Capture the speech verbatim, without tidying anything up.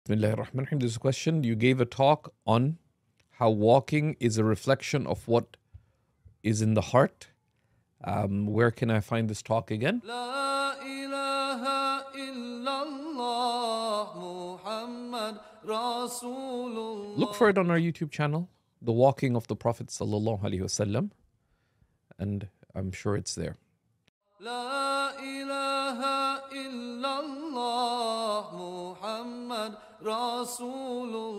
Bismillahirrahmanirrahim. This question, you gave a talk on how walking is a reflection of what is in the heart. Um, where can I find this talk again? La ilaha illallah Muhammad Rasulullah. Look for it on our YouTube channel, The Walking of the Prophet Sallallahu Alaihi Wasallam, and I'm sure it's there. La ilaha illallah Muhammad Rasulullah.